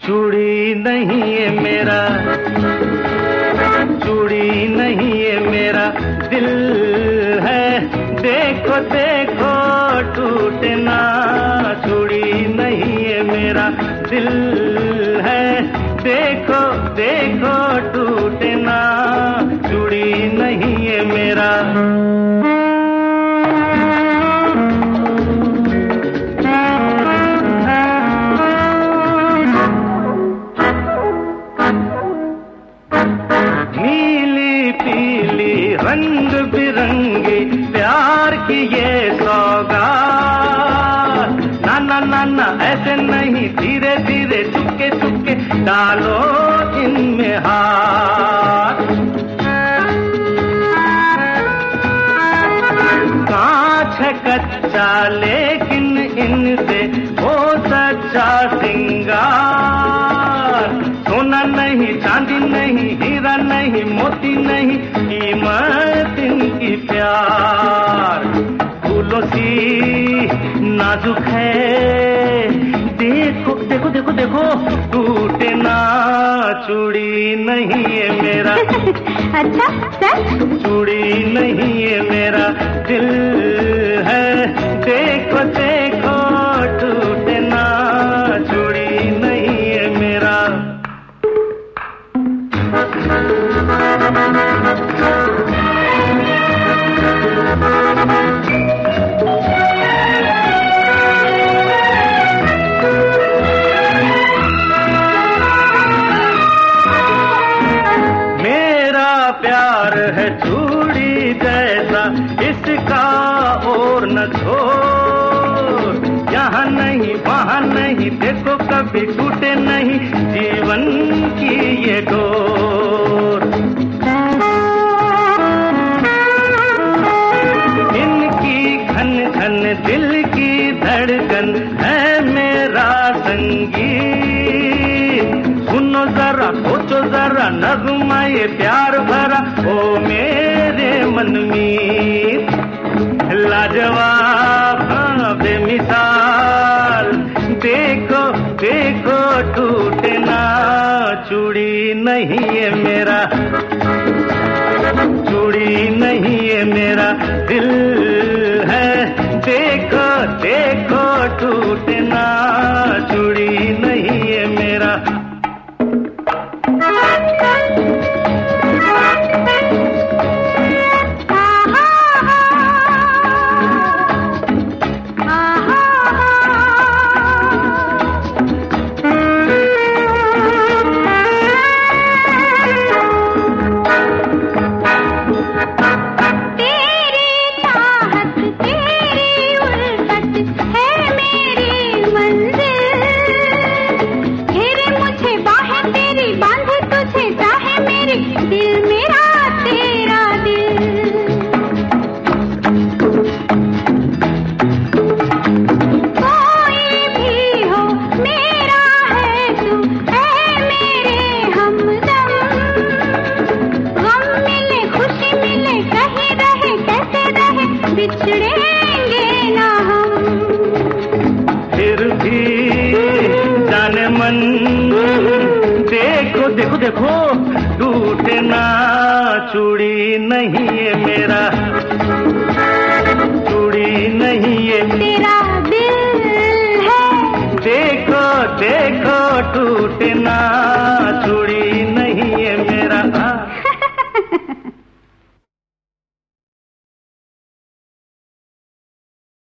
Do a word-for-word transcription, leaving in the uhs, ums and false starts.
चूड़ी नहीं है मेरा, चूड़ी नहीं है मेरा दिल है, देखो देखो टूटे ना। चूड़ी नहीं है मेरा दिल है, देखो देखो टूटे ना। चूड़ी नहीं है मेरा। नीली पीली रंग बिरंगी प्यार की ये सौगात, ना ना ना ना ऐसे नहीं, धीरे धीरे चुपके चुपके डालो इनमें हाथ। कांच है कच्चा लेकिन इनसे हो सच्चा सिंगार। सोना नहीं, चांदी नहीं, हीरा नहीं, मोती नहीं, कीमत इनकी प्यार। फूलों सी नाजुक है, देखो देखो देखो देखो टूटे ना। चूड़ी नहीं है मेरा अच्छा सर? चूड़ी नहीं है मेरा दिल है, देखो देखो टूटे ना। चूड़ी नहीं है मेरा। मेरा प्यार है चूड़ी जैसा, इसका और न छोड़। यहाँ नहीं वहाँ नहीं, देखो कभी टूटे नहीं जीवन की ये डोर। इनकी घन घन दिल की धड़कन है मेरा संगीत। सुनो जरा सोचो जरा नगमा ये प्यार भरा ओ मेरे मन में। लाजवाब हाँ बेमिसाल, देखो देखो टूटे ना। चूड़ी नहीं है मेरा, चूड़ी नहीं है मेरा दिल है, देखो देखो टूटे ना। चूड़ी नहीं है मेरा। बिछड़ेंगे ना हम, फिर भी जाने मन। देखो देखो देखो टूटे ना। चूड़ी नहीं है मेरा, चूड़ी नहीं है